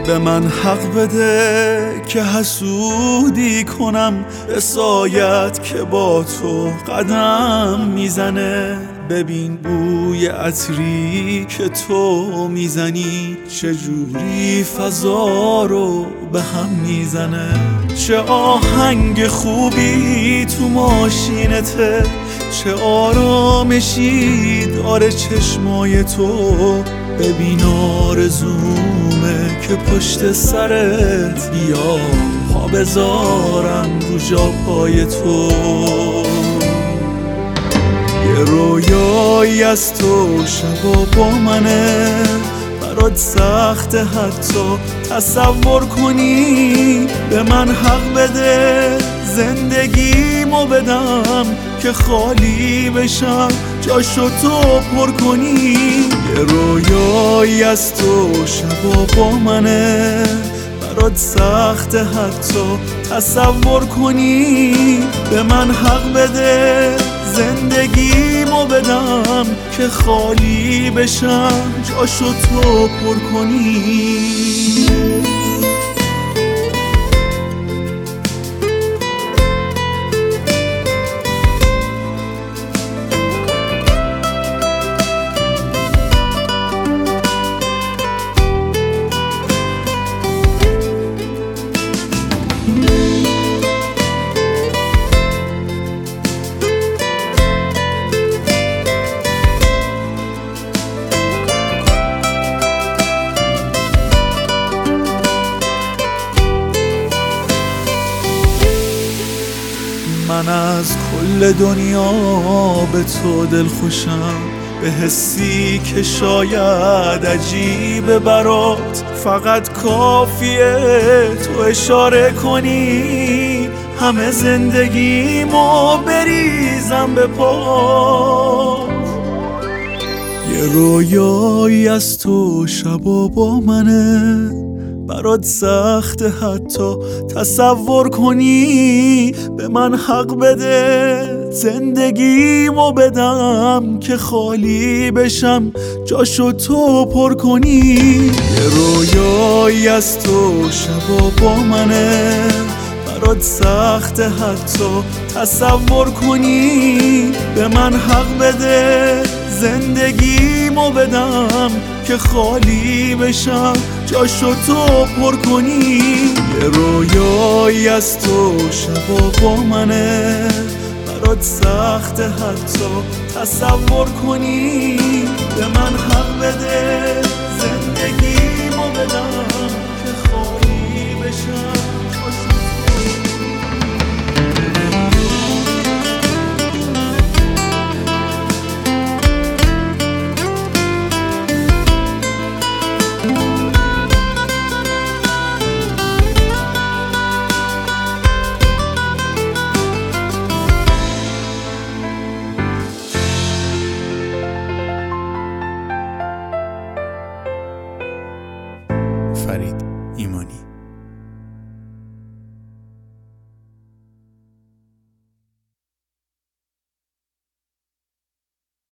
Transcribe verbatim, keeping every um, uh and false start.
به من حق بده که حسودی کنم به سایت که با تو قدم میزنه. ببین بوی عطری که تو میزنی چجوری فضا رو به هم میزنه. چه آهنگ خوبی تو ماشینته، چه آرامشی داره چشمای تو. ببین آرزومه که پشت سرت بیام پا بذارم رو جاپای تو. یه رویایی از تو شبا با منه، برات سخته حتی تصور کنی. به من حق بده زندگیمو بدم که خالی بشم جاشو تو پر کنی. یه رویایی از تو شبا با منه، برات سخته حتی تصور کنی. به من حق بده زندگیمو بدم که خالی بشم جاشو تو پر کنی. من از کل دنیا به تو دل خوشم، به حسی که شاید عجیبه برات. فقط کافیه تو اشاره کنی همه زندگیمو بریزم به پات. یه رویایی از تو شبا با منه، برات سخته حتی تصور کنی. به من حق بده زندگیمو بدم که خالی بشم جاشو تو پر کنی. یه رویایی از تو شبا با منه، برات سخته حتی تصور کنی. به من حق بده زندگیمو بدم که خالی بشم جاشو تو پر کنی. یه رویایی از تو شبا با منه، برات سخته حتی تصور کنی. به من حق بده زندگیمو بدم که خالی بشم